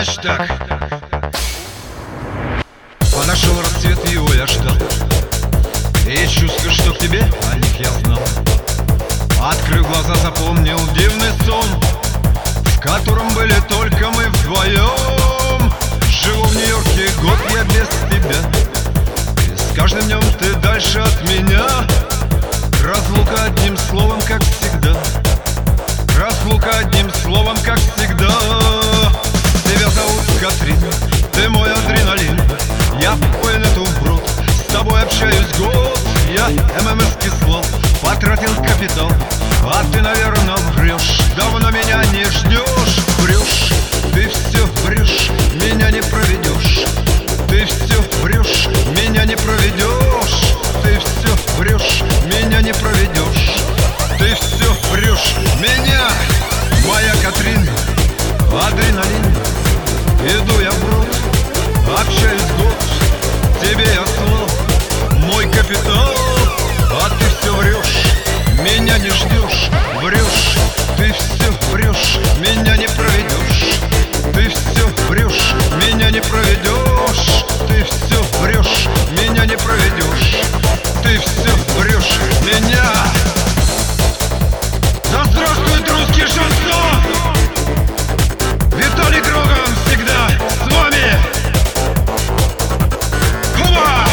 Значит так. Подошел рассвет, его я ждал, и чувствую, что к тебе о них я знал. Открыв глаза, запомнил дивный сон, в котором были только мы вдвоем. Живу в Нью-Йорке год я без тебя, и с каждым днем ты дальше от меня. Разлука одним словом, как всегда. Разлука одним словом, как всегда. Тебя зовут Катрин, ты мой адреналин. Я по инету вброд, с тобой общаюсь год. Я ММС кислот, потратил капитал, а ты, наверное, врешь. Давно меня не ждешь, врешь. Ты все врешь, меня не проведешь. Ты все врешь, меня не проведешь. Ты все врешь, меня не проведешь. Ты все врешь, меня, моя Катрин, адреналин. Иду я вброд, общаюсь год, тебе я слал мой капитал, а ты все врешь, меня не ждешь, врешь. Ты все врешь, меня не проведешь. Ты все врешь, меня не проведешь. Ты все врешь, меня не проведешь. Ты все врешь, меня. Да здравствует русский шансон! Виталий Кроган всегда с вами! Хуба!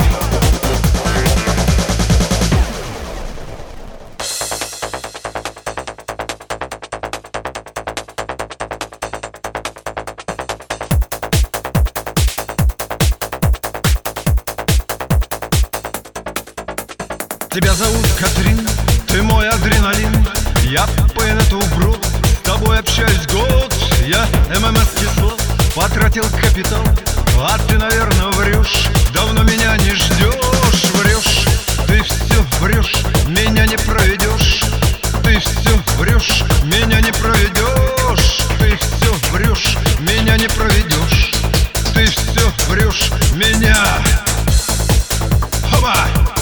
Тебя зовут Катрин, ты мой адреналин. Я по инету вброд, с тобой общаюсь год. Я ММС кислот, потратил капитал, а ты, наверное, врешь. Давно меня не ждешь, врешь. Ты все врешь, меня не проведешь. Ты все врешь, меня не проведешь. Ты все врешь, меня не проведешь. Ты все врешь, меня. Хоба!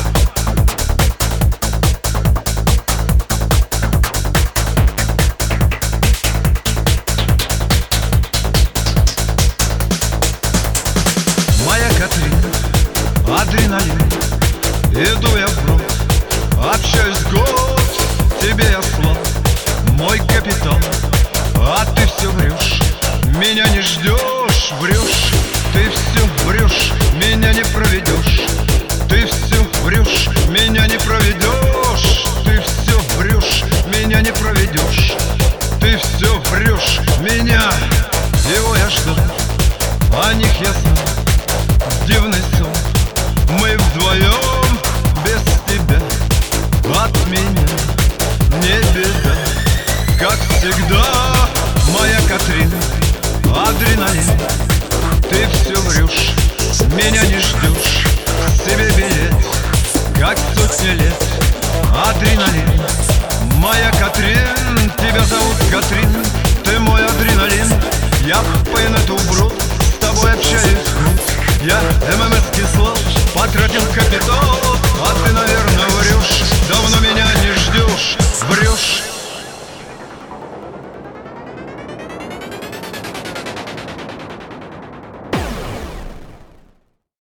Адреналин, иду я вброд, общаюсь год, тебе я слал мой капитал, а ты все врешь, меня не ждешь, врешь. Ты все врешь, меня не проведешь. Ты все врешь, меня не проведешь. Ты все врешь, меня не проведешь. Ты все врешь, меня. Его я ждал, о них я знал дивный сон. Мы вдвоем без тебя, от меня не беда. Как всегда, моя Катрин, адреналин. Ты все врешь, меня не ждешь, себе билет, как сотни лет. Адреналин, моя Катрин. Тебя зовут Катрин, ты мой адреналин. Я по инету вброд, с тобой общаюсь год. Я ММС кислот, потратил капитал, а ты, наверное,